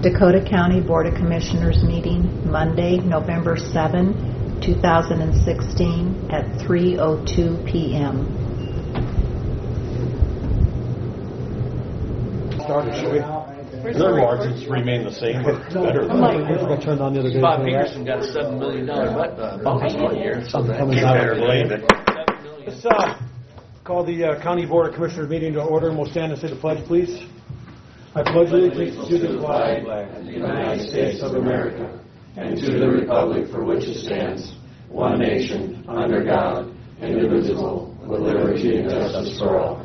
Dakota County Board of Commissioners meeting Monday, November 7, 2016 at 3:02 p.m. Their margins remain the same or better. I turned on the other day. Bob Peterson got a $7 million bonus one year. So You better believe it. Let's call the County Board of Commissioners meeting to order, and we'll stand and say the pledge, please. I pledge allegiance to the flag of the United States of America and to the republic for which it stands, one nation, under God, indivisible, with liberty and justice for all.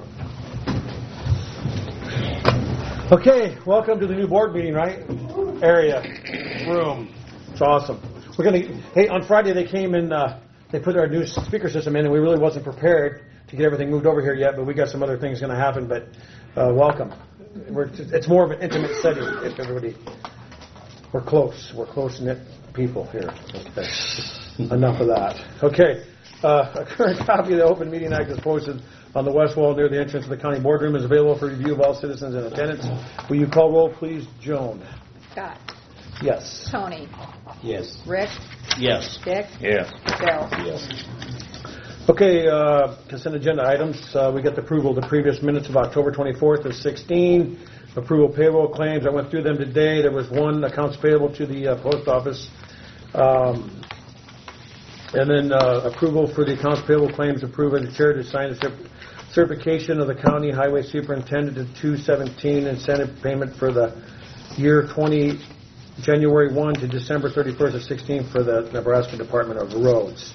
Okay, welcome to the new board meeting, right? Area, room. It's awesome. Hey, on Friday they came and they put our new speaker system in, and we really wasn't prepared to get everything moved over here yet, but we got some other things going to happen, but welcome. It's more of an intimate setting if everybody... We're close-knit people here. Okay. Enough of that. Okay, a current copy of the Open Meeting Act is posted on the west wall near the entrance of the county boardroom, is available for review of all citizens in attendance. Will you call roll, please, Joan? Scott. Yes. Tony. Yes. Rick. Yes. Dick. Yes. Bill. Yes. Okay, consent agenda items. We got the approval of the previous minutes of October 24th of 16. Approval of payroll claims. I went through them today. There was one accounts payable to the post office. And then approval for the accounts payable claims approved by the chair to sign the certification of the county highway superintendent to 217 incentive payment for the year January 1 to December 31st of 16 for the Nebraska Department of Roads.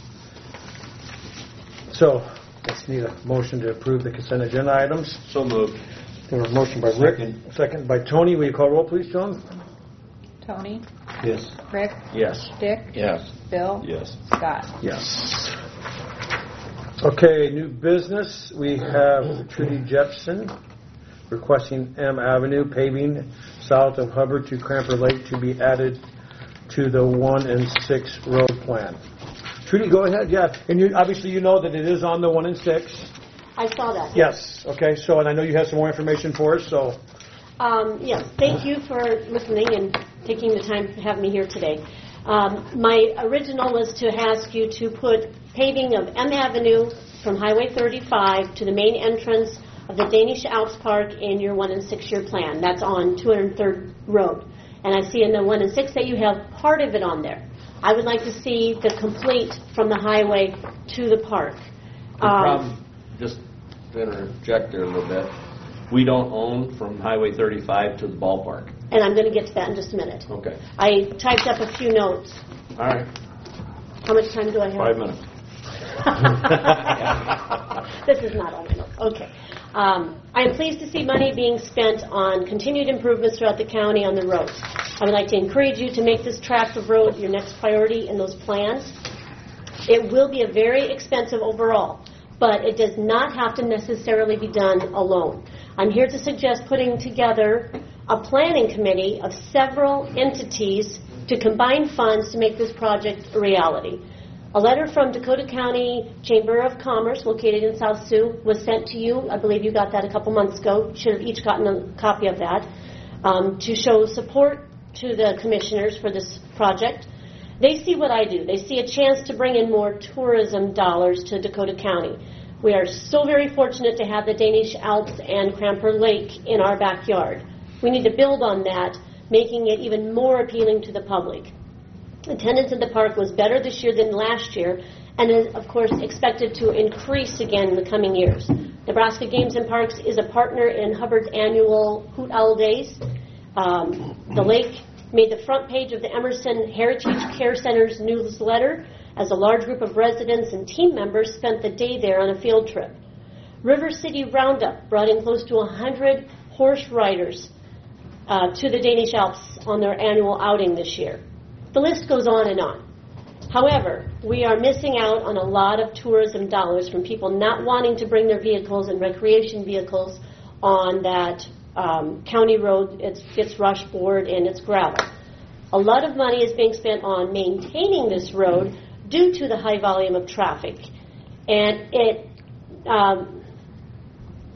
So, let's need a motion to approve the consent agenda items. So moved. There was a motion by Rick, second by Tony. Will you call roll, please, John? Tony. Yes. Rick. Yes. Dick. Yes. Bill. Yes. Scott. Yes. Okay, new business. We have Trudy Jepson requesting M Avenue paving south of Hubbard to Cramper Lake to be added to the 1 and 6 road plan. Trudy, go ahead. Yeah, and obviously you know that it is on the 1 and 6. I saw that. Yes. Okay. So, and I know you have some more information for us. So. Yes. Thank you for listening and taking the time to have me here today. My original was to ask you to put paving of M Avenue from Highway 35 to the main entrance of the Danish Alps Park in your 1 and 6 year plan. That's on 203rd Road. And I see in the 1 and 6 that you have part of it on there. I would like to see the complete from the highway to the park. The problem, just to interject there a little bit, we don't own from Highway 35 to the ballpark. And I'm going to get to that in just a minute. Okay. I typed up a few notes. All right. How much time do I have? 5 minutes. This is not all my notes. Okay. I am pleased to see money being spent on continued improvements throughout the county on the roads. I would like to encourage you to make this tract of road your next priority in those plans. It will be a very expensive overall, but it does not have to necessarily be done alone. I'm here to suggest putting together a planning committee of several entities to combine funds to make this project a reality. A letter from Dakota County Chamber of Commerce, located in South Sioux, was sent to you. I believe you got that a couple months ago. Should have each gotten a copy of that, to show support to the commissioners for this project. They see what I do. They see a chance to bring in more tourism dollars to Dakota County. We are so very fortunate to have the Danish Alps and Cramper Lake in our backyard. We need to build on that, making it even more appealing to the public. Attendance at the park was better this year than last year, and is, of course, expected to increase again in the coming years. Nebraska Games and Parks is a partner in Hubbard's annual Hoot Owl Days. The lake made the front page of the Emerson Heritage Care Center's newsletter as a large group of residents and team members spent the day there on a field trip. River City Roundup brought in close to 100 horse riders to the Danish Alps on their annual outing this year. The list goes on and on. However, we are missing out on a lot of tourism dollars from people not wanting to bring their vehicles and recreation vehicles on that county road. It's rush board and it's gravel. A lot of money is being spent on maintaining this road due to the high volume of traffic. And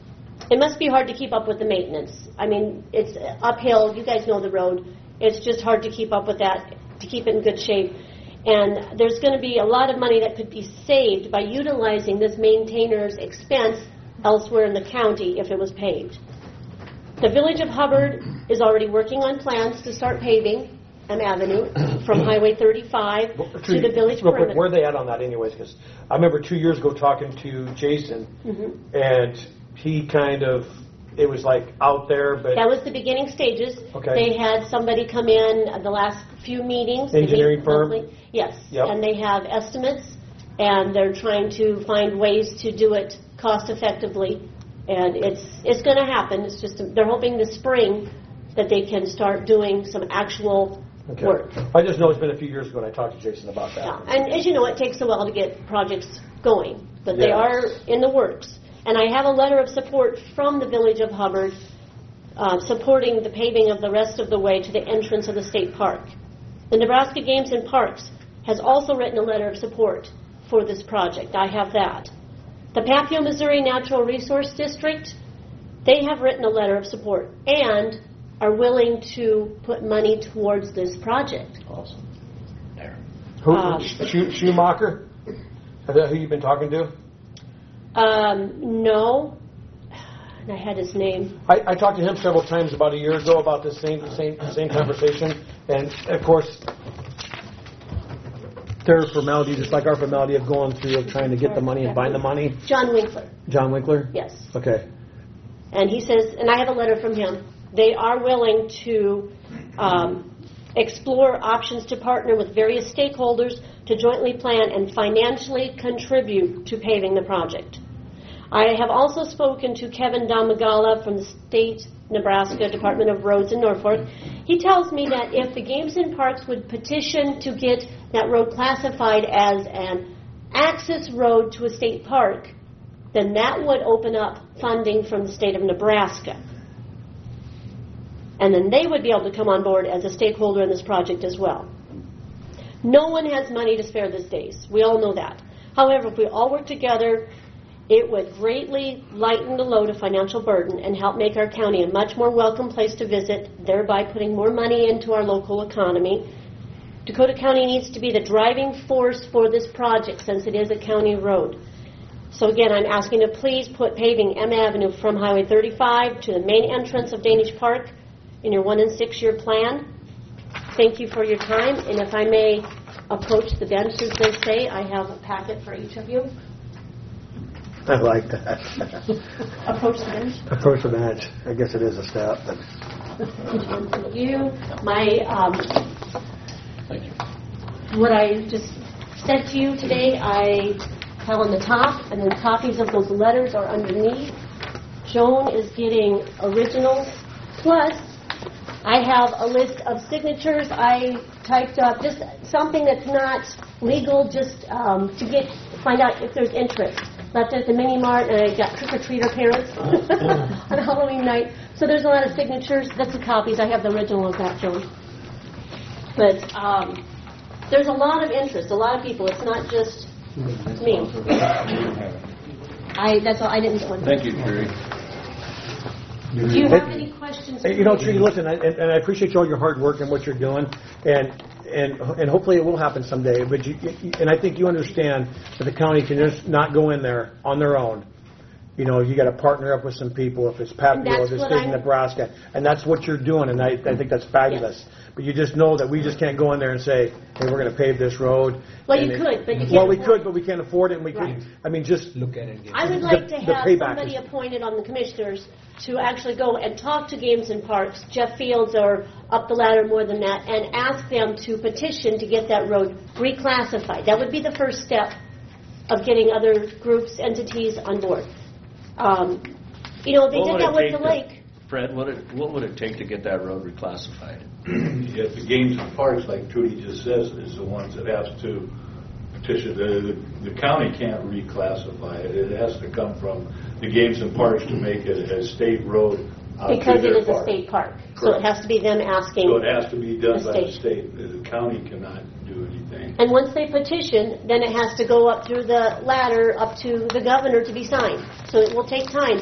It must be hard to keep up with the maintenance. I mean, it's uphill. You guys know the road. It's just hard to keep up with that, to keep it in good shape. And there's going to be a lot of money that could be saved by utilizing this maintainer's expense elsewhere in the county if it was paved. The Village of Hubbard is already working on plans to start paving M Avenue from Highway 35 to the village Real quick, perimeter. where are they at on that anyways? Because I remember 2 years ago talking to Jason, and he kind of, it was like out there, but... That was the beginning stages. Okay. They had somebody come in the last few meetings. They Engineering meet firm? monthly. Yes. Yep. And they have estimates, and they're trying to find ways to do it cost effectively. And it's going to happen. It's just they're hoping this spring that they can start doing some actual work. I just know it's been a few years ago, and I talked to Jason about that. Yeah. And as you know, it takes a while to get projects going, but they Yes. are in the works. And I have a letter of support from the Village of Hubbard supporting the paving of the rest of the way to the entrance of the state park. The Nebraska Games and Parks has also written a letter of support for this project. I have that. The Papio, Missouri Natural Resource District, they have written a letter of support and are willing to put money towards this project. Awesome. There. Schumacher? Is that who you've been talking to? No. I had his name. I talked to him several times about a year ago about this same conversation, and of course, their formality, just like our formality of going through of trying to get the money and find the money. John Winkler. John Winkler? Yes. Okay. And he says, and I have a letter from him, they are willing to explore options to partner with various stakeholders to jointly plan and financially contribute to paving the project. I have also spoken to Kevin Domagala from the state Nebraska Department of Roads in Norfolk. He tells me that if the Games and Parks would petition to get that road classified as an access road to a state park, then that would open up funding from the state of Nebraska. And then they would be able to come on board as a stakeholder in this project as well. No one has money to spare these days. We all know that. However, if we all work together, it would greatly lighten the load of financial burden and help make our county a much more welcome place to visit, thereby putting more money into our local economy. Dakota County needs to be the driving force for this project since it is a county road. So again, I'm asking to please put paving M Avenue from Highway 35 to the main entrance of Danish Park in your 1 and 6 year plan. Thank you for your time, and if I may approach the bench, as they say, I have a packet for each of you. I like that. Approach the bench. Approach the bench. I guess it is a step. But... Thank you. Thank you. What I just said to you today, I have on the top, and then copies of those letters are underneath. Joan is getting originals. Plus, I have a list of signatures I typed up, just something that's not legal, just to find out if there's interest. Left at the mini mart, and I got trick-or-treater parents on Halloween night. So there's a lot of signatures. That's the copies. I have the original of that, Joan. But there's a lot of interest, a lot of people. It's not just me. That's all. I didn't want to. Thank you, Jerry. Do you have any questions? You know, Trudy, listen, and I appreciate all your hard work and what you're doing, and hopefully it will happen someday. But and I think you understand that the county can just not go in there on their own. You know, you got to partner up with some people. If it's Papio or the state of Nebraska, and that's what you're doing, and I think that's fabulous. Yes. But you just know that we just can't go in there and say, "Hey, we're going to pave this road." Well, you could, but you can't. Well, we could, but we can't afford it, and we right. can. I mean, just look at it. I would like to have somebody appointed on the commissioners to actually go and talk to Games and Parks, Jeff Fields, or up the ladder more than that, and ask them to petition to get that road reclassified. That would be the first step of getting other groups, entities on board. You know, they did that with the lake. Fred, what would it take to get that road reclassified? If the Games and Parks, like Trudy just says, is the ones that have to petition, the county can't reclassify it. It has to come from the Games and Parks to make it a state road. Because it is a state park. Correct. So it has to be them asking. So it has to be done by the state. The county cannot do anything. And once they petition, then it has to go up through the ladder up to the governor to be signed. So it will take time, but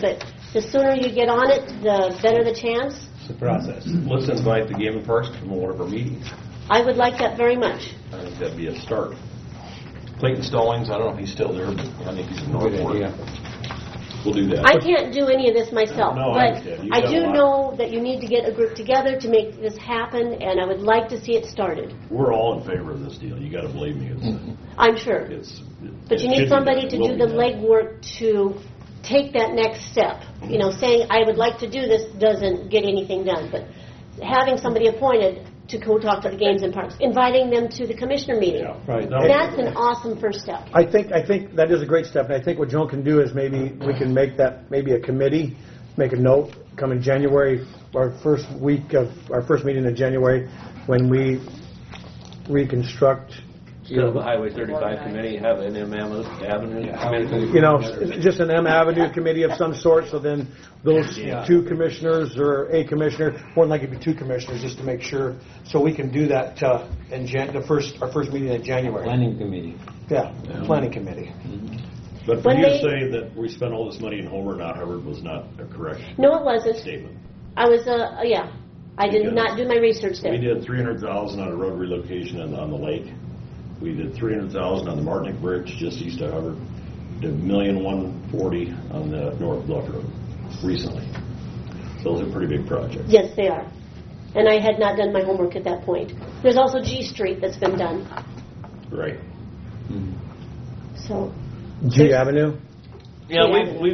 The sooner you get on it, the better the chance. It's the process. Mm-hmm. Let's invite the Game and Parks to come to one of our meetings. I would like that very much. I think that'd be a start. Clayton Stallings, I don't know if he's still there, but I think he's in Northport. We'll do that. I can't do any of this myself, No, I but understand. You've I got a do lot. know that you need to get a group together to make this happen, and I would like to see it started. We're all in favor of this deal. You got to believe me. I'm sure. But you need somebody to do the legwork to take that next step. You know, saying I would like to do this doesn't get anything done, but having somebody appointed to go talk to the Games and Parks, inviting them to the commissioner meeting. Yeah. Right. That's an awesome first step. I think that is a great step, and I think what Joan can do is maybe we can make that maybe a committee, make a note, come in January, our first meeting in January, when we reconstruct. Instead of the Highway 35 committee, have an M Avenue committee. You know, just an M Avenue committee of some sort, so then those two commissioners or a commissioner, more than likely be two commissioners, just to make sure, so we can do that in our first meeting in January. Planning committee. Yeah, planning committee. But for When you to they- say that we spent all this money in Homer, not Hubbard, was not a correct No, it wasn't. statement. I was, I did not do my research there. We did $300,000 on a road relocation on the lake. We did $300,000 on the Martinic Bridge just east of Hubbard. Did $1,140,000 on the North Bluff Road recently. Those are pretty big projects. Yes, they are. And I had not done my homework at that point. There's also G Street that's been done. Right. So, G Avenue? Yeah, we've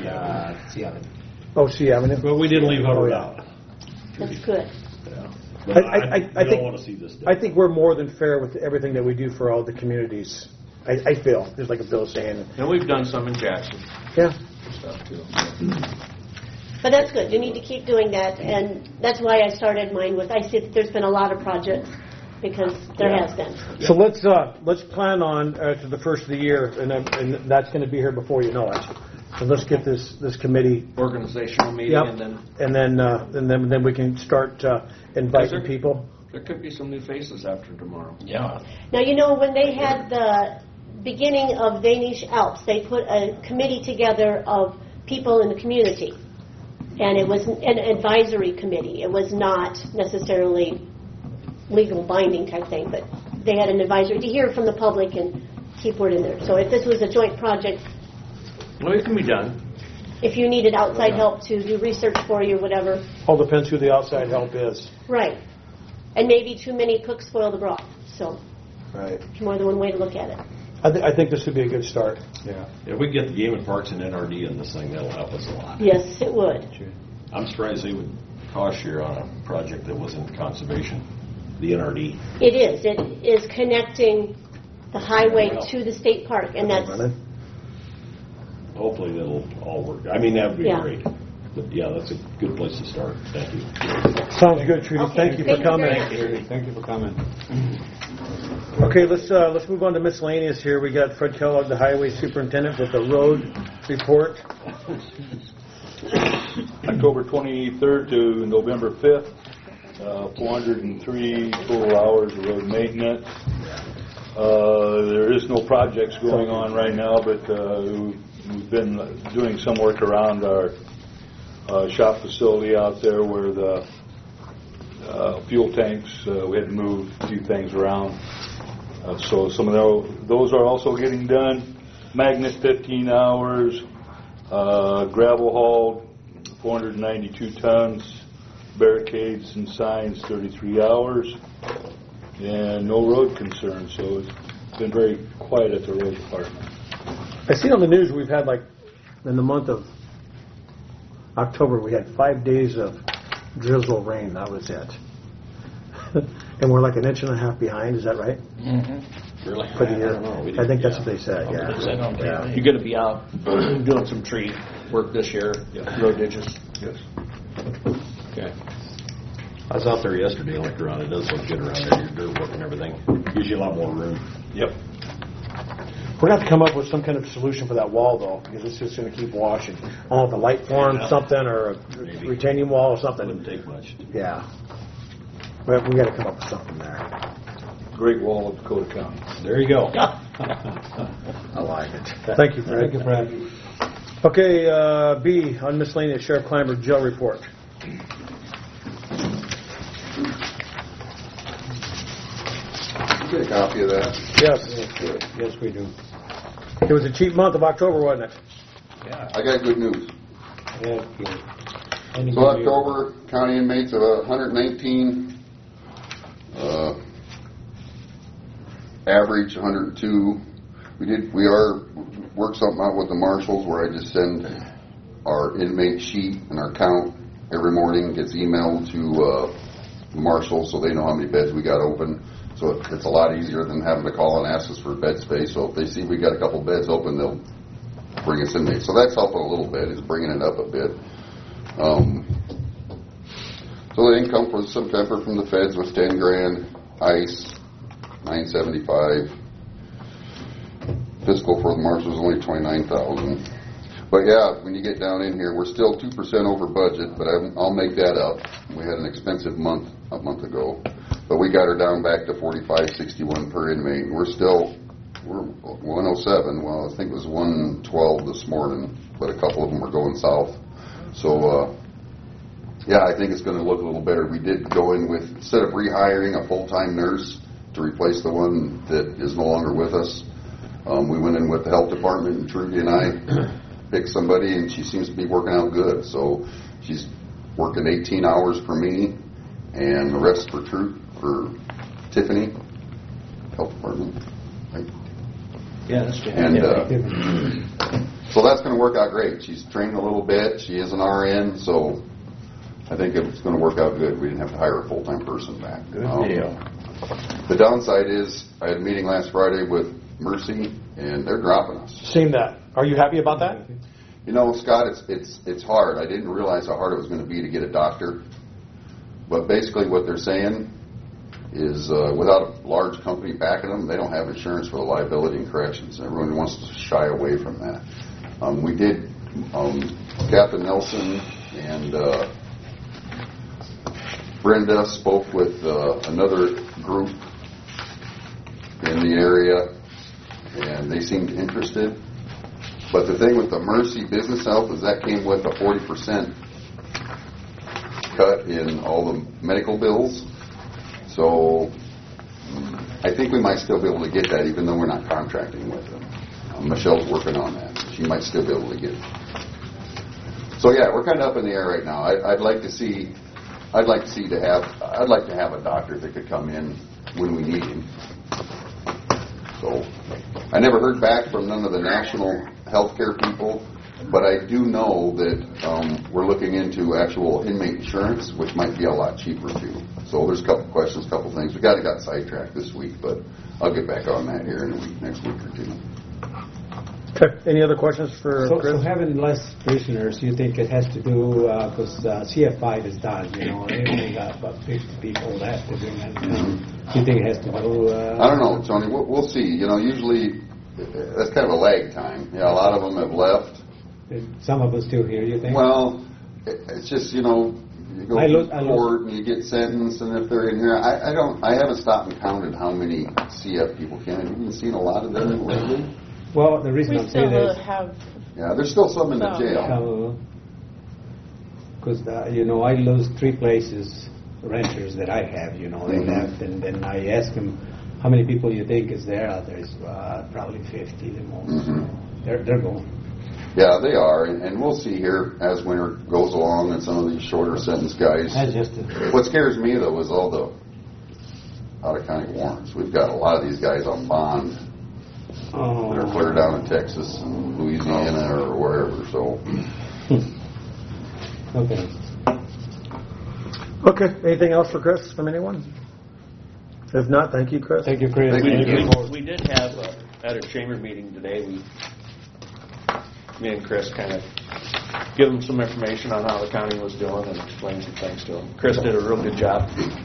Oh, C Avenue? But we didn't leave Hubbard out. that's good. But I we think- don't want to see this done. I think we're more than fair with everything that we do for all the communities. I feel, just like Bill's saying. And we've done some in Jackson Yeah. stuff too. But that's good. You need to keep doing that. And that's why I started mine with, I see that there's been a lot of projects because there has been. So let's plan on to the first of the year, and that's going to be here before you know it. And let's get this committee. Organizational meeting Yep. and then And then we can start inviting people. there could be some new faces after tomorrow. Yeah. Now, you know, when they had the beginning of Danish Alps, they put a committee together of people in the community. And it was an advisory committee. It was not necessarily legal binding type thing, but they had an advisory to hear from the public and keep word in there. So if this was a joint project, Well, it can be done. if you needed outside help to do research for you or whatever, All depends who the outside help is. right. And maybe too many cooks spoil the broth. So Right. there's more than one way to look at it. I think this would be a good start. Yeah. If we can get the Game and Parks and NRD in this thing, that'll help us a lot. Yes, it would. I'm surprised they would cost share on a project that wasn't conservation, the NRD. It is. It is connecting the highway to the state park, and that's, Hopefully that'll all work. I mean, that would be Yeah. great. But yeah, that's a good place to start. Thank you. Sounds good, Trudy. Okay, Thank you for thank you coming. very much. Thank you for coming. Okay, let's move on to miscellaneous here. We got Fred Kellogg, the highway superintendent, with the road report. October 23rd to November 5th, 403 total hours of road maintenance. There is no projects going on right now, but we've been doing some work around our shop facility out there where the fuel tanks, we had to move a few things around. So some of those are also getting done. Magnet 15 hours, gravel hauled 492 tons, barricades and signs 33 hours, and no road concerns. So it's been very quiet at the road department. I seen on the news we've had, like, in the month of October, we had 5 days of drizzle rain. That was it. And we're like an inch and a half behind. Is that right? Really? For the year? I don't know. We I think didn't- that's what they said. Yeah. You're going to be out doing some tree work this year, road ditches. Yes. Okay. I was out there yesterday and looked around. It does look good around there. Your dirt work and everything. Gives you a lot more room. Yep. We're going to have to come up with some kind of solution for that wall, though, because it's just going to keep washing. I don't know if the light form something or a Maybe. retaining wall or It something. wouldn't take much. Yeah. But we got to come up with something there. Great Wall of Dakota County. There you go. I like it. Thank you, Fred. Thank you, Fred. Okay, B, on miscellaneous Sheriff Clymer jail report. Get a copy of that. Yes, Yes, we do. it was a cheap month of October, wasn't it? I got good news. Yeah, good. Any So good news? October, county inmates of 119, average 102. We worked something out with the marshals where I just send our inmate sheet and our count every morning, gets emailed to the marshals so they know how many beds we got open. So it's a lot easier than having to call and ask us for bed space. So if they see we got a couple beds open, they'll bring us inmates. So that's helping a little bit, is bringing it up a bit. So the income for September from the feds was 10 grand, ICE 975. Fiscal for the marshals was only 29,000. But yeah, when you get down in here, we're still 2% over budget, but I'll make that up. We had an expensive month a month ago, but we got her down back to 45.61 per inmate. We're 107. Well, I think it was 112 this morning, but a couple of them were going south. So yeah, I think it's going to look a little better. We did go in with, instead of rehiring a full-time nurse to replace the one that is no longer with us, we went in with the health department, and Trudy and I picked somebody, and she seems to be working out good. So she's working 18 hours for me, and the rest for Tiffany, health department. Right? Yeah, that's good. And so that's going to work out great. She's trained a little bit. She is an RN, so I think it's going to work out good. We didn't have to hire a full-time person back. Good deal. The downside is I had a meeting last Friday with Mercy, and they're dropping us. Seen that. Are you happy about that? You know, Scott, it's hard. I didn't realize how hard it was going to be to get a doctor. But basically what they're saying is without a large company backing them, they don't have insurance for the liability and corrections. Everyone wants to shy away from that. We did, Captain Nelson and Brenda spoke with another group in the area, and they seemed interested. But the thing with the Mercy Business Health is that came with a 40% cut in all the medical bills. So I think we might still be able to get that, even though we're not contracting with them. Michelle's working on that. She might still be able to get it. So yeah, we're kind of up in the air right now. I'd like to have a doctor that could come in when we need him. So I never heard back from none of the national healthcare people, but I do know that we're looking into actual inmate insurance, which might be a lot cheaper too. So there's a couple questions, a couple things. We got sidetracked this week, but I'll get back on that here in next week or two. Okay. Any other questions for Chris? So having less prisoners, you think it has to do, because CF5 is done, they only got about 50 people left to bring that down. Do you think it has to do... I don't know, Tony. We'll see. Usually that's kind of a lag time. Yeah, a lot of them have left. Some of us still here, you think? Well, it's just, you go to court and you get sentenced, and if they're in here, I haven't stopped and counted how many CF people came in. Have you seen a lot of them lately? Well, the reason I'm saying is... Yeah, there's still some in the jail. Because, I lose 3 places, renters that I have, they left, and then I ask them, how many people you think is there? There's probably 50 the most. Mm-hmm. They're going. Yeah, they are, and we'll see here as winter goes along and some of these shorter sentence guys. What scares me, though, is all the out-of-county warrants. We've got a lot of these guys on bond that are clear down in Texas and Louisiana or wherever, so... Okay. Anything else for Chris from anyone? If not, thank you, Chris. Thank you, Chris. We did have, at our chamber meeting today, me and Chris kind of give them some information on how the county was doing and explain some things to them. Chris did a real good job.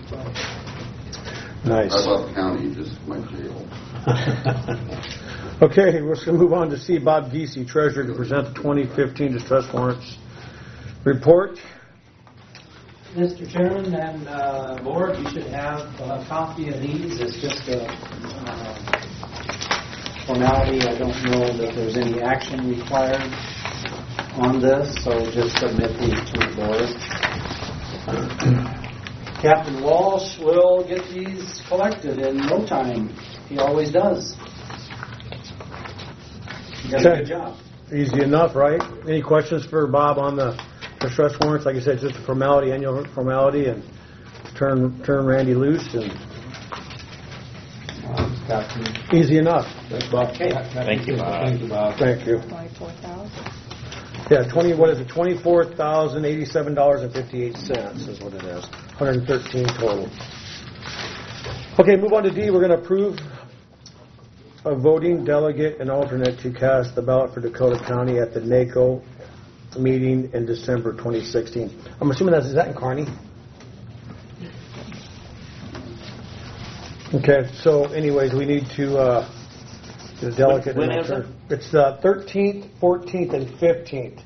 Nice. I love the county, just my jail. Okay, we're going to move on to see Bob Giese, Treasurer, to present the 2015 distress warrants report. Mr. Chairman and Board, you should have a copy of these. It's just a formality. I don't know that there's any action required. on this, so just submit these to the board. Captain Walsh will get these collected in no time. He always does. He does a Okay. good job. Easy enough, right? Any questions for Bob on the stress warrants? Like I said, it's just a formality, annual formality, and turn Randy loose, and Captain. easy enough. Thank you, Bob. Thank you. 24,000. Yeah, what is it? $24,087.58 is what it is. 113 total. Okay, move on to D. We're going to approve a voting delegate and alternate to cast the ballot for Dakota County at the NACO meeting in December 2016. I'm assuming is that in Kearney? Okay, so anyways, we need to the delegate When and is it? alternate. It's the 13th, 14th, and 15th.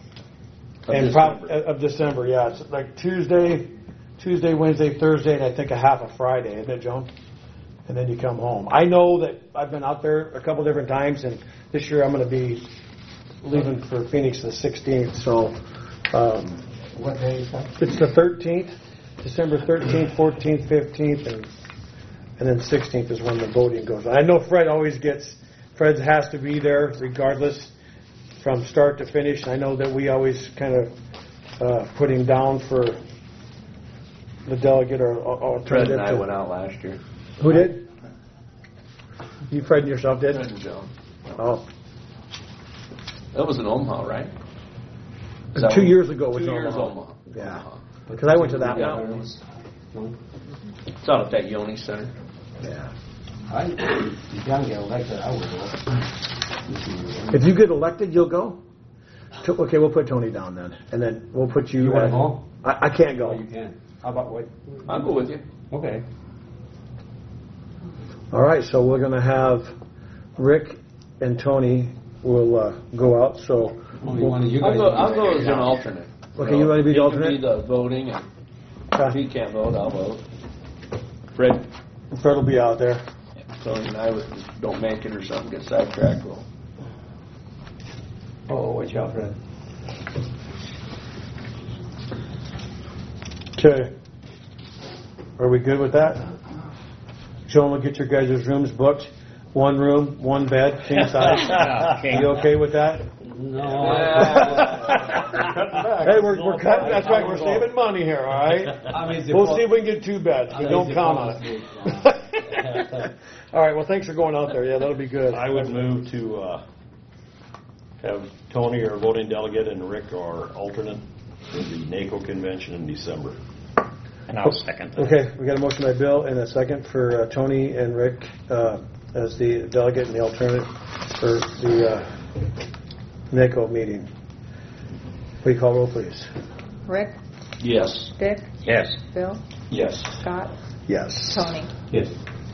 Of December, yeah. It's like Tuesday, Wednesday, Thursday, and I think a half a Friday, isn't it, Joan? And then you come home. I know that I've been out there a couple different times, and this year I'm going to be leaving for Phoenix the 16th. So What day is that? it's the 13th, December 13th, 14th, 15th, and then 16th is when the voting goes on. I know Fred has to be there regardless from start to finish. And I know that we always kind of put him down for the delegate or Fred alternative. and I went out last year. Who did? You, Fred, and yourself did? Fred and Joan. Oh. That was in Omaha, right? 2 years ago was 2 years Omaha. Omaha. Yeah. Because I went to that Yeah. one. It's out at that Yoni Center. Yeah. If you don't get elected, I will go. If you get elected, you'll go? Okay, we'll put Tony down then. And then we'll put you... You want to go? I can't go. Oh, you can. How about what? I'll go with you. Okay. All right, so we're going to have Rick and Tony will go out. So Only one of you guys. I'll go as an alternate. Okay, you want to be the You alternate? can be the voting, and if he can't vote, I'll vote. Fred, Fred will be out there. Tony and I don't make it or something, get sidetracked, we'll... Oh, watch out, Fred. Okay. Are we good with that? Joan will get your guys' rooms booked. One room, one bed, king size. You okay with that? No. Hey, we're cutting. That's right. We're saving money here. All right. We'll see if we can get 2 beds. We don't count on it. All right. Well, thanks for going out there. Yeah, that'll be good. I would move to have Tony our voting delegate and Rick our alternate for the NACO convention in December. And I'll second that. Okay, we got a motion by Bill and a second for Tony and Rick as the delegate and the alternate for the NACO meeting. Will you call roll, please? Rick, Yes. Dick, Yes. Bill, Yes. Scott, Yes. Tony. Yes.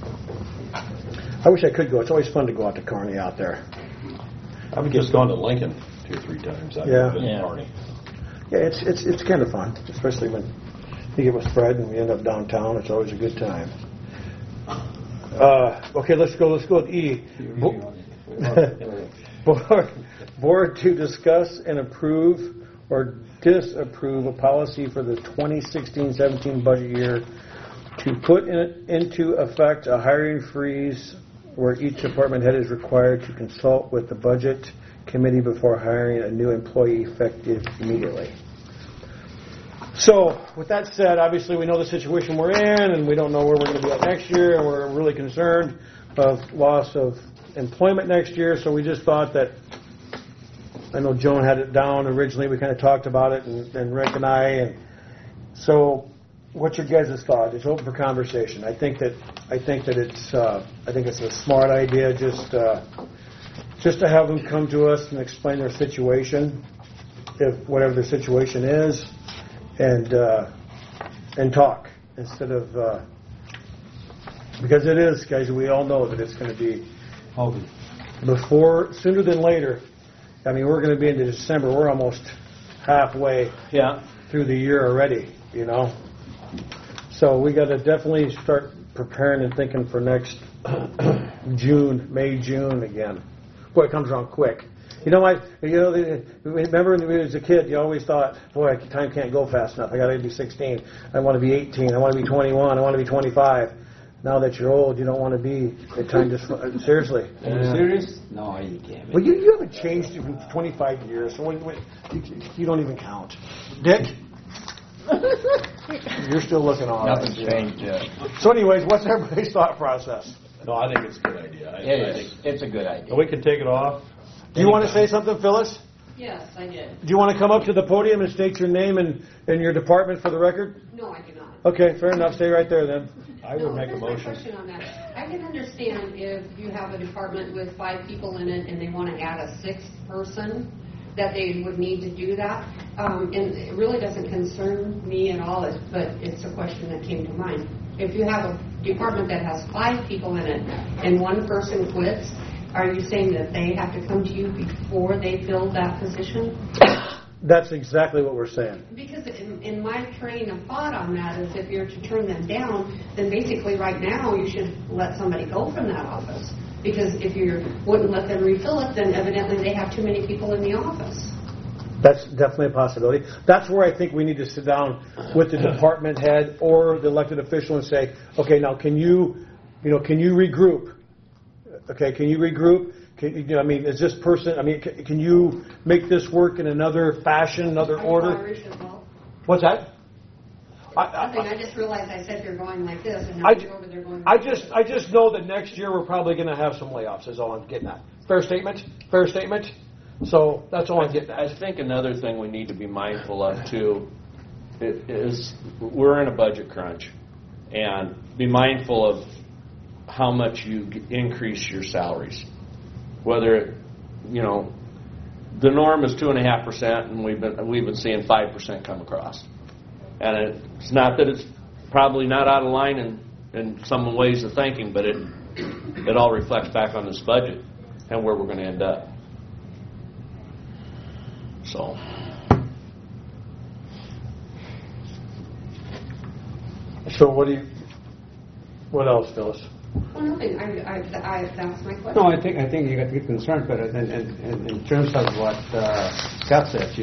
I wish I could go. It's always fun to go out to Kearney out there. I've just gone to Lincoln 2 or 3 times. I've Yeah. been Yeah. to Kearney. Yeah, it's kind of fun, especially when you get with Fred and we end up downtown. It's always a good time. Okay, let's go with E. Board to discuss and approve or disapprove a policy for the 2016-17 budget year to put into effect a hiring freeze where each department head is required to consult with the budget committee before hiring a new employee effective immediately. So, with that said, obviously we know the situation we're in, and we don't know where we're going to be at next year, and we're really concerned of loss of employment next year. So we just thought that, I know Joan had it down originally. We kind of talked about it, and Rick and I. And so, what's your guys' thought? It's open for conversation. I think that it's a smart idea just to have them come to us and explain their situation, if whatever their situation is. And talk instead of because it is, guys. We all know that it's going to be sooner than later. I mean, we're going to be into December. We're almost halfway through the year already. You know, so we got to definitely start preparing and thinking for next May, June again. Boy, it comes around quick. Remember when we was a kid, you always thought, boy, time can't go fast enough. I got to be 16. I want to be 18. I want to be 21. I want to be 25. Now that you're old, you don't want to be. Time just seriously. Are you serious? No, you can't. Well, you haven't changed in 25 years, so you don't even count. Dick, you're still looking all right. Nothing's changed yet. So, anyways, what's everybody's thought process? No, I think it's a good idea. It's a good idea. We can take it off. Do you want to say something, Phyllis? Yes, I did. Do you want to come up to the podium and state your name and your department for the record? No, I do not. Okay, fair enough. Stay right there then. I would make a here's motion. My question on that. I can understand if you have a department with 5 people in it and they want to add a 6th person, that they would need to do that. And it really doesn't concern me at all, but it's a question that came to mind. If you have a department that has 5 people in it and one person quits, are you saying that they have to come to you before they fill that position? That's exactly what we're saying. Because in my train of thought on that is if you're to turn them down, then basically right now you should let somebody go from that office. Because if you wouldn't let them refill it, then evidently they have too many people in the office. That's definitely a possibility. That's where I think we need to sit down with the department head or the elected official and say, okay, now can you regroup? Okay, can you regroup? Is this person? Can you make this work in another fashion, another order? Irish as well? What's that? I just realized I said you're going like this, and now you're over there going. I just know that next year we're probably going to have some layoffs. Is all I'm getting at. Fair statement. Fair statement. So that's all I'm getting at. I think another thing we need to be mindful of too is we're in a budget crunch, and be mindful of how much you increase your salaries. Whether the norm is 2.5%, and we've been seeing 5% come across, and it's not that it's probably not out of line in some ways of thinking, but it all reflects back on this budget and where we're going to end up. So. So what else, Phyllis? Well, nothing. That's my question. No, I think you got to get concerned, but in terms of what Scott said,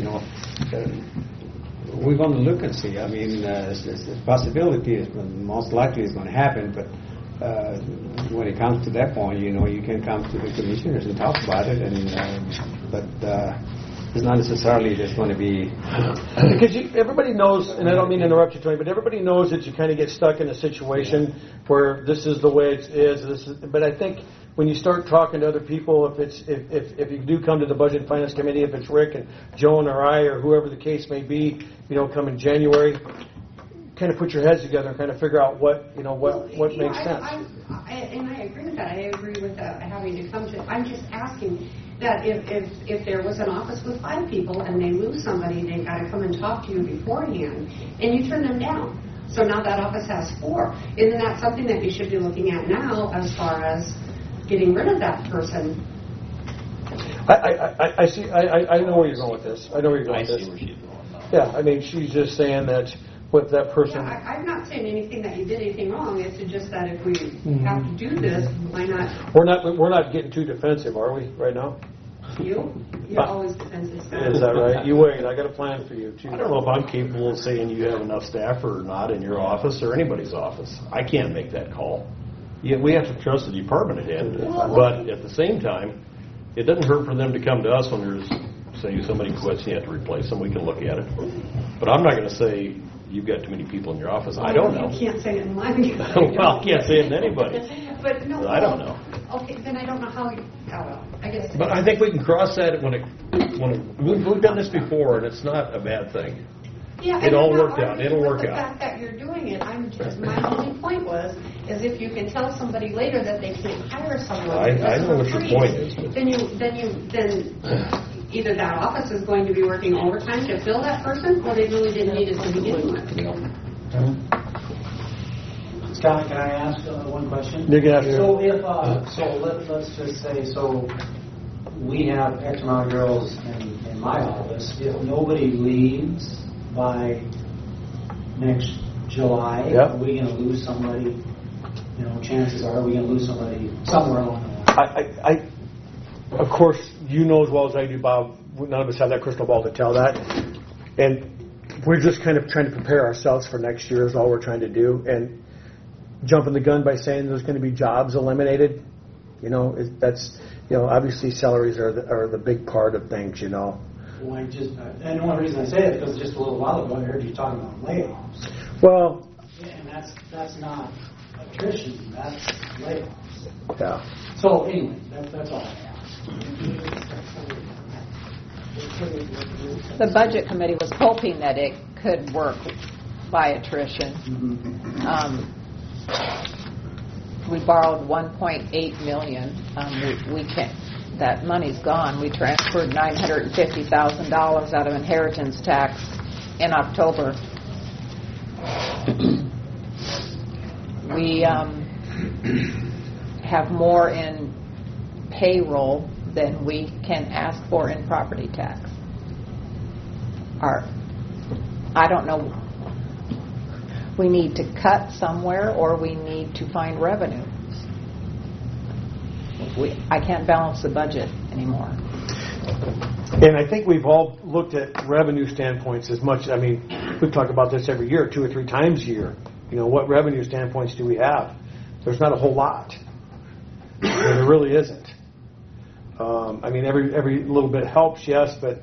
we're going to look and see. The possibility is most likely is going to happen, but when it comes to that point, you can come to the commissioners and talk about it, but it's not necessarily just going to be because everybody knows, and I don't mean to interrupt you, Tony, but everybody knows that you kind of get stuck in a situation where this is the way it is. But I think when you start talking to other people, if you do come to the Budget and Finance Committee, if it's Rick and Joan or I or whoever the case may be, come in January, kind of put your heads together and kind of figure out what makes sense. And I agree with that. I agree with having to come to. I'm just asking that if there was an office with 5 people and they lose somebody, they got to come and talk to you beforehand, and you turn them down. So now that office has 4. Isn't that something that you should be looking at now as far as getting rid of that person? I see. I know where you're going with this. I know where you're going with this. I see where she's going now. Yeah, she's just saying that with that person. Yeah, I'm not saying anything that you did anything wrong. It's just that if we have to do this, why not? We're not getting too defensive, are we? Right now. You're always defensive. Is that right? You wait. I got a plan for you too. I don't know if I'm capable of saying you have enough staff or not in your office or anybody's office. I can't make that call. We have to trust the department head, but at the same time, it doesn't hurt for them to come to us when there's, say, somebody quits and you have to replace them. We can look at it. But I'm not going to say you've got too many people in your office. I don't know. You can't say it in mine. Well, I can't say it in anybody. But no, I don't know. Okay, then I don't know how you. I guess. But I think we can cross that when we've done this before, and it's not a bad thing. Yeah, it all worked out. It'll work out. The out. fact that you're doing it, my only point is if you can tell somebody later that they can't hire someone. I know what your point is. Then either that office is going to be working overtime to fill that person, or they really didn't need it to begin with. Scott, can I ask one question? You can ask. So if let's just say we have X amount of girls in my office. If nobody leaves by next July, are we going to lose somebody? Chances are we going to lose somebody somewhere along the line. of course, you know as well as I do, Bob, none of us have that crystal ball to tell that. And we're just kind of trying to prepare ourselves for next year is all we're trying to do. And jumping the gun by saying there's going to be jobs eliminated, that's, obviously salaries are the big part of things, Well, and one reason I say it is because just a little while ago I heard you talking about layoffs. Well, and that's not attrition, that's layoffs. Yeah. So anyway, that's all I have. The budget committee was hoping that it could work by attrition. We borrowed $1.8 million. We can't. That money's gone. We transferred $950,000 out of inheritance tax in October. We have more in payroll than we can ask for in property tax. I don't know. We need to cut somewhere, or we need to find revenue. I can't balance the budget anymore. And I think we've all looked at revenue standpoints as much. We talk about this every year, 2 or 3 times a year. What revenue standpoints do we have? There's not a whole lot. There really isn't. Every little bit helps, yes, but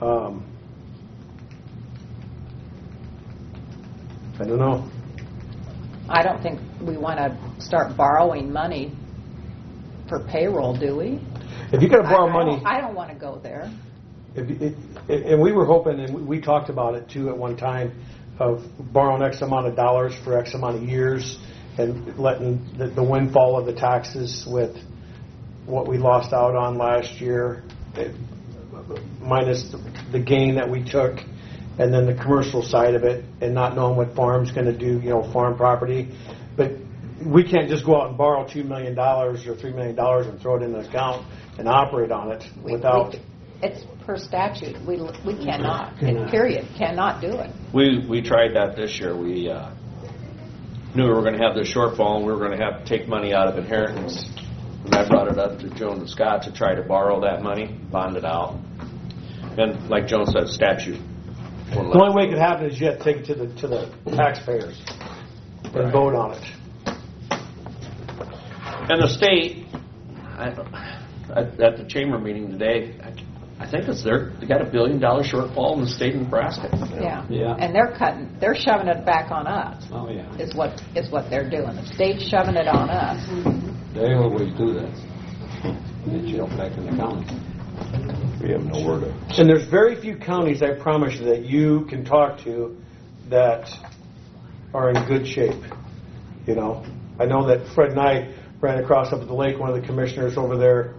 I don't know. I don't think we want to start borrowing money for payroll, do we? If you got to borrow money, I don't want to go there. And we were hoping, and we talked about it too at one time, of borrowing X amount of dollars for X amount of years and letting the windfall of the taxes with what we lost out on last year, minus the gain that we took, and then the commercial side of it, and not knowing what farm's going to do, farm property. But we can't just go out and borrow $2 million or $3 million and throw it in an account and operate on it without. It's per statute. We cannot. Period. Cannot do it. We tried that this year. We knew we were going to have this shortfall, and we were going to have to take money out of inheritance. And I brought it up to Joan and Scott to try to borrow that money, bond it out. And like Joan said, statute. The only way it could happen is you have to take it to the taxpayers and vote on it. And the state, at the chamber meeting today, I think they got $1 billion shortfall in the state of Nebraska. Yeah. And they're shoving it back on us. Oh yeah. Is what they're doing. The state's shoving it on us. They always do that. They jump back in the county. We have nowhere to. And there's very few counties, I promise you, that you can talk to that are in good shape. I know that Fred and I ran across up at the lake, one of the commissioners over there,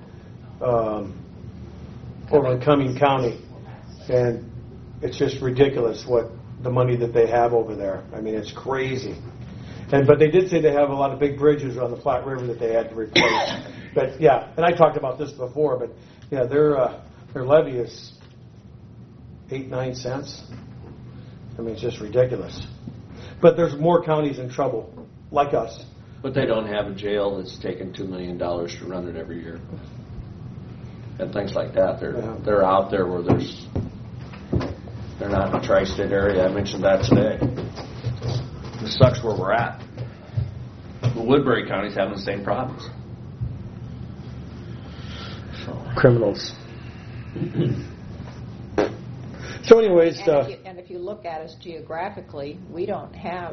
over in Cumming County, and it's just ridiculous what the money that they have over there. It's crazy. But they did say they have a lot of big bridges on the Platte River that they had to replace. But yeah, and I talked about this before, but yeah, their levy is 8-9 cents. It's just ridiculous. But there's more counties in trouble, like us. But they don't have a jail that's taking $2 million to run it every year. And things like that. They're out there where they're not in the tri-state area. I mentioned that today. It sucks where we're at. The Woodbury County's having the same problems. Criminals. So anyways... And if you look at us geographically, we don't have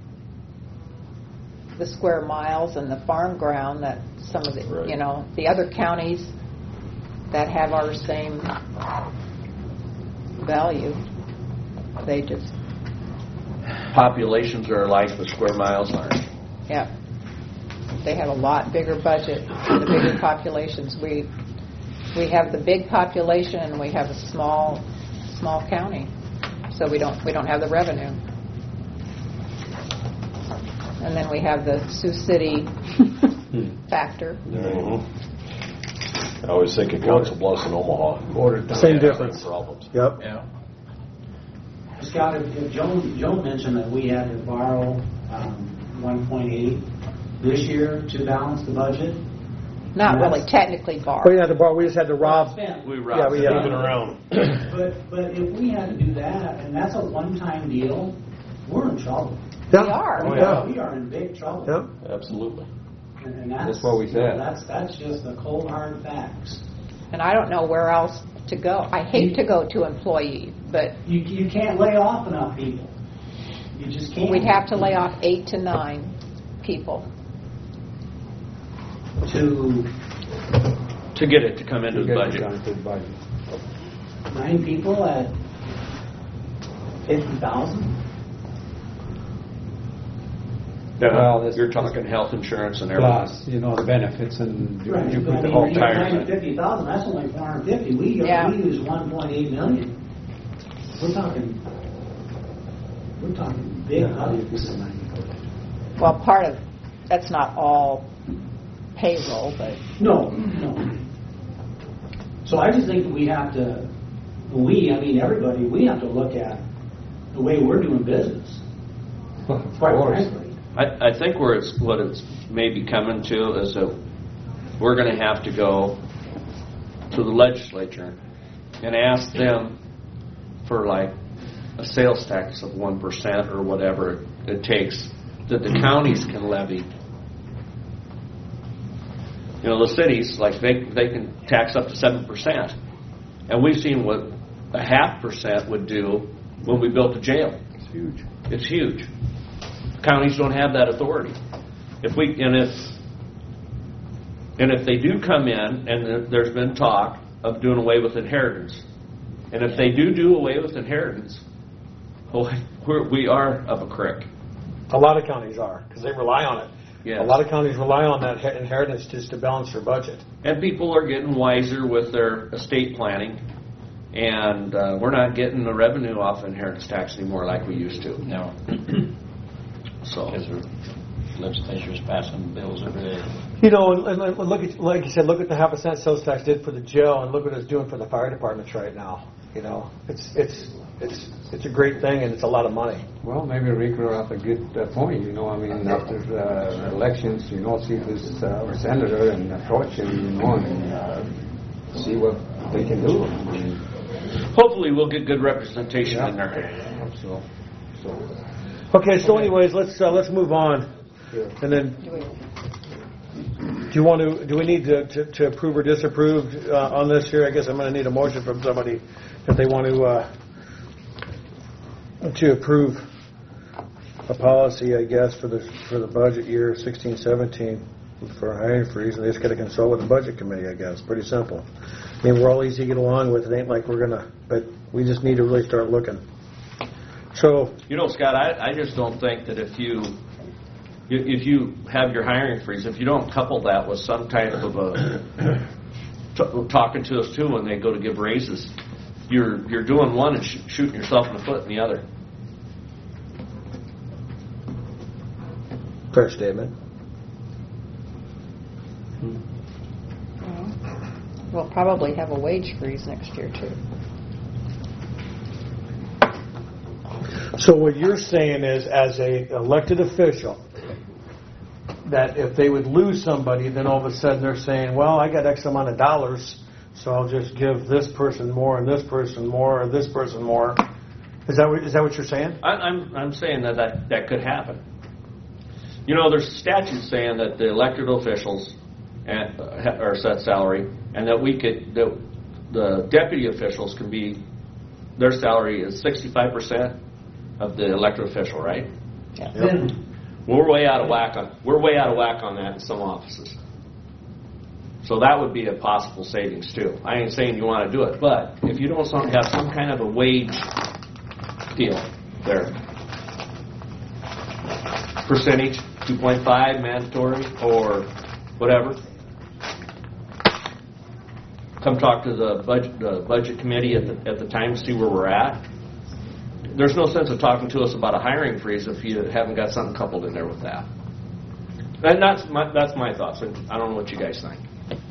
the square miles and the farm ground that some of the, the other counties that have our same value, they just... Populations are alike, but square miles aren't. Yeah. They have a lot bigger budget for the bigger populations. We have the big population and we have a small county, so we don't have the revenue. And then we have the Sioux City factor. I always think of Council Bluffs in Omaha. Same difference. Problems. Yep. Yeah. Scott, if Joan mentioned that we had to borrow 1.8 this year to balance the budget. Not really technically bar. Oh, yeah, the bar, we just had to rob. We Yeah, we had Moving around. But if we had to do that, and that's a one-time deal, we're in trouble. Yeah. We are. Oh, yeah. We are in big trouble. Yeah. Absolutely. And That's what we said. That's just the cold hard facts. And I don't know where else to go. I hate to go to employee, but You can't lay off enough people. You just can't. we'd have to lay off 8 to 9 people. To get it to come into the budget. 9 people at 50,000? Well, You're talking health insurance and everything. Plus, the benefits and Right. you But put the I whole mean, you're tire. saying 50,000, that's only 450. We use 1.8 million. We're talking big bucks. Well, part of, that's not all payroll, but No. So I just think that we have to, everybody, we have to look at the way we're doing business, quite frankly. I think what it's maybe coming to is that we're going to have to go to the legislature and ask them for like a sales tax of 1% or whatever it takes that the counties can levy. The cities, like they can tax up to 7%. And we've seen what a 0.5% would do when we built a jail. It's huge. It's huge. Counties don't have that authority. If they do come in, and there's been talk of doing away with inheritance, and if they do away with inheritance, we are up a creek. A lot of counties are, because they rely on it. Yes. A lot of counties rely on that inheritance just to balance their budget. And people are getting wiser with their estate planning, and we're not getting the revenue off inheritance tax anymore like we used to. No. So. Because the legislature's passing bills every day. And look at, like you said, look at the 0.5% sales tax did for the jail, and look what it's doing for the fire departments right now. It's a great thing, and it's a lot of money. Well, maybe Rick brought up a good point. After elections, see who's our senator and approach him, and see what they can do. Hopefully, we'll get good representation in there. So. Okay, so anyways, let's move on, and then. Do we need to approve or disapprove on this here? I guess I'm going to need a motion from somebody if they want to approve a policy, I guess, for the budget year 16-17 for a hiring freeze, and they just got to consult with the budget committee, I guess. Pretty simple. We're all easy to get along with. It ain't like we're gonna, but we just need to really start looking. So, Scott, I just don't think that if you have your hiring freeze, if you don't couple that with some type of talking to us too when they go to give raises, you're doing one and shooting yourself in the foot in the other. fair statement. We'll probably have a wage freeze next year, too. So what you're saying is, as a elected official, that if they would lose somebody, then all of a sudden they're saying, well, I got X amount of dollars, so I'll just give this person more and this person more or this person more. Is that what you're saying? I'm saying that could happen. There's statutes saying that the elected officials are set salary, and that the deputy officials can be, their salary is 65% of the elected official, right? Yeah. Yep. We're way out of whack on that in some offices. So that would be a possible savings too. I ain't saying you want to do it, but if you don't have some kind of a wage deal there, percentage 2.5 mandatory or whatever. Come talk to the budget committee at the time to see where we're at. There's no sense of talking to us about a hiring freeze if you haven't got something coupled in there with that. And that's my thoughts. I don't know what you guys think.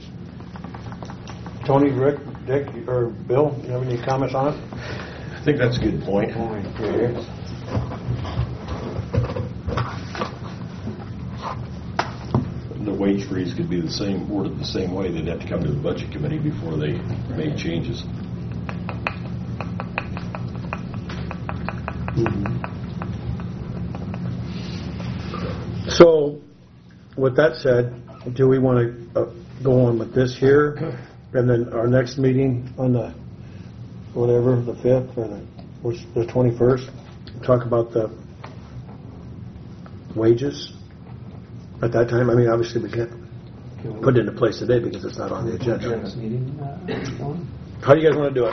Tony, Rick, Dick, or Bill, you have any comments on it? I think that's a good point. The wage wage freeze could be worded the same way. They'd have to come to the budget committee before they made changes. So, with that said, do we want to go on with this here, and then our next meeting on the whatever, the 5th or the 21st, talk about the wages at that time? I mean, obviously we can't put it into place today because it's not on the agenda. How do you guys want to do it?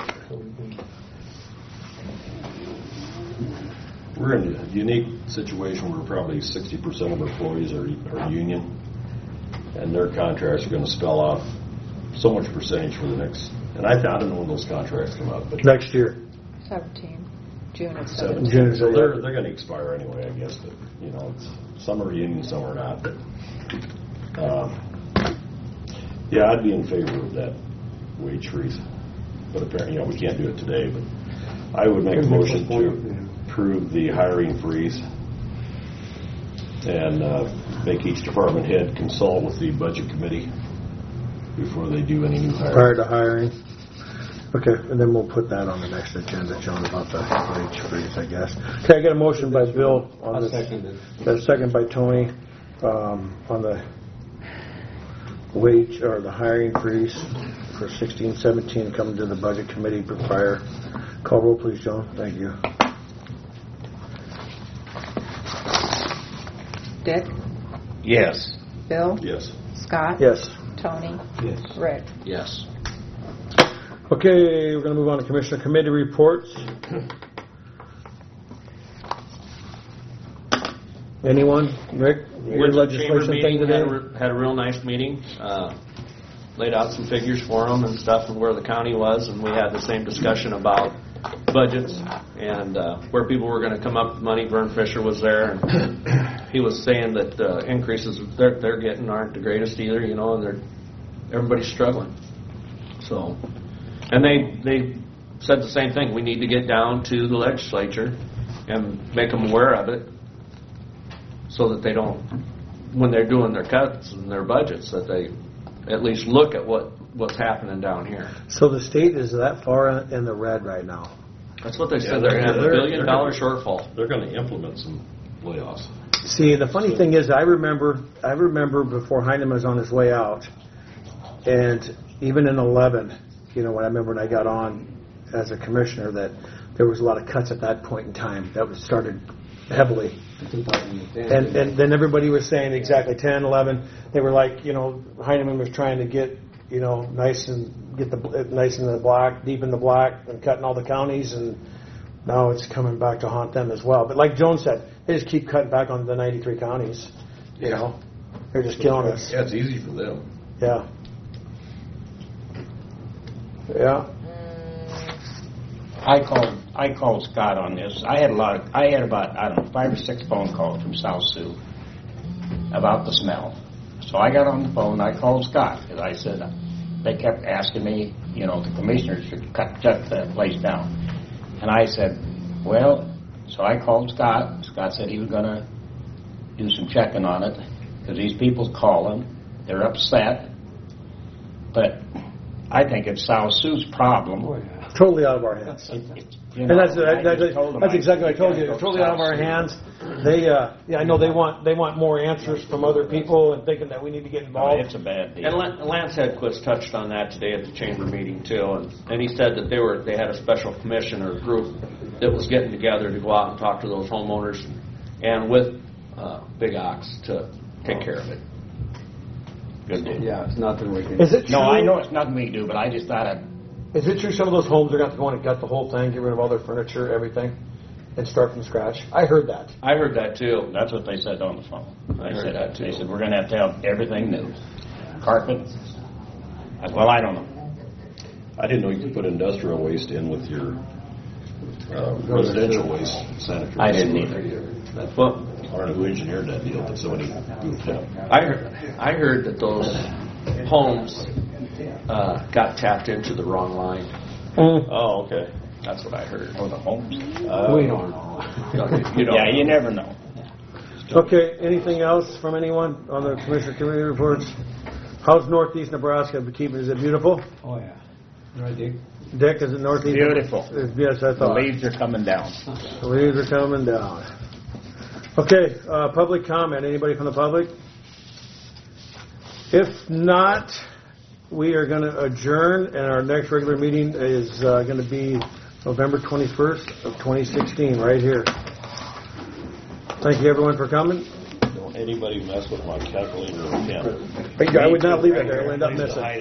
We're in a unique situation where probably 60% of our employees are union, and their contracts are going to spell out so much percentage for the next. And I don't know when those contracts come up, but Next year. 17, June of 17. 17. So they're going to expire anyway, I guess. But some are union, some are not. But yeah, I'd be in favor of that wage freeze. But apparently, we can't do it today. But I would make a motion to approve the hiring freeze and make each department head consult with the budget committee before they do any new hiring. Prior to hiring. Okay, and then we'll put that on the next agenda, John, about the wage freeze, I guess. Okay, I got a motion by Bill on this. A second by Tony on the wage or the hiring freeze for 16-17 coming to the budget committee for prior. Call roll, please, John. Thank you. Dick? Yes. Bill? Yes. Scott? Yes. Tony? Yes. Rick? Yes. Okay, we're going to move on to Commissioner Committee reports. Anyone? Rick? Your Went to the chamber legislation thing meeting, today? had a real nice meeting. Laid out some figures for them and stuff and where the county was, and we had the same discussion about budgets and where people were going to come up with money. Vern Fisher was there, and he was saying that increases they're getting aren't the greatest either, and everybody's struggling. So, and they said the same thing. We need to get down to the legislature and make them aware of it, so that they don't, when they're doing their cuts and their budgets, that they at least look at what's happening down here. So the state is that far in the red right now. That's what they said. They're going to have $1 billion shortfall. They're going to implement some layoffs. See, the funny thing is, I remember before Heinemann was on his way out, and even in 11, when I remember when I got on as a commissioner, that there was a lot of cuts at that point in time. That was started heavily. And then everybody was saying exactly 10, 11. They were like, Heinemann was trying to get, nice in the black, deep in the black, and cutting all the counties, and now it's coming back to haunt them as well. But like Joan said, they just keep cutting back on the 93 counties. They're just killing us. Yeah, it's easy for them. Yeah. Yeah. I called Scott on this. I had about 5 or 6 phone calls from South Sioux about the smell. So I got on the phone. I called Scott because I said they kept asking me, the commissioners should shut the place down. And I said, well, so I called Scott. Scott said he was going to do some checking on it because these people calling, they're upset. But I think it's South Sioux's problem. Oh, yeah. Totally out of our hands. And that's exactly what I told you. It's totally out of our hands. They, I know they want more answers from other people and thinking that we need to get involved. It's a bad deal. And Lance Hedquist touched on that today at the chamber meeting too, and he said that they had a special commission or group that was getting together to go out and talk to those homeowners and with Big Ox to take care of it. Good deal. Yeah, it's nothing we can. Is it true? No, I know it's nothing we can do, but I just thought Is it true some of those homes are going to have to go in and gut the whole thing, get rid of all their furniture, everything, and start from scratch? I heard that. I heard that too. that's what they said on the phone. I heard that too. They said we're going to have everything new, carpet. Well, I don't know. I didn't know you could put industrial waste in with your residential waste sanitary. I didn't either. I don't know who engineered that deal, but somebody goofed up. I heard that those homes got tapped into the wrong line. Oh, okay. That's what I heard. Oh, the homes. We don't know. You don't Yeah, you never know. Okay, anything else from anyone on the Commissioner Committee reports? How's Northeast Nebraska keeping? Is it beautiful? Oh, yeah. Right, Dick? Dick, is it Northeast? Beautiful. Yes, I The thought. leaves are coming down. The leaves are coming down. Okay, public comment. Anybody from the public? If not, we are going to adjourn, and our next regular meeting is going to be November 21st of 2016, right here. Thank you, everyone, for coming. Don't anybody mess with my calculator or pen. I would not leave it there. I'll end up missing.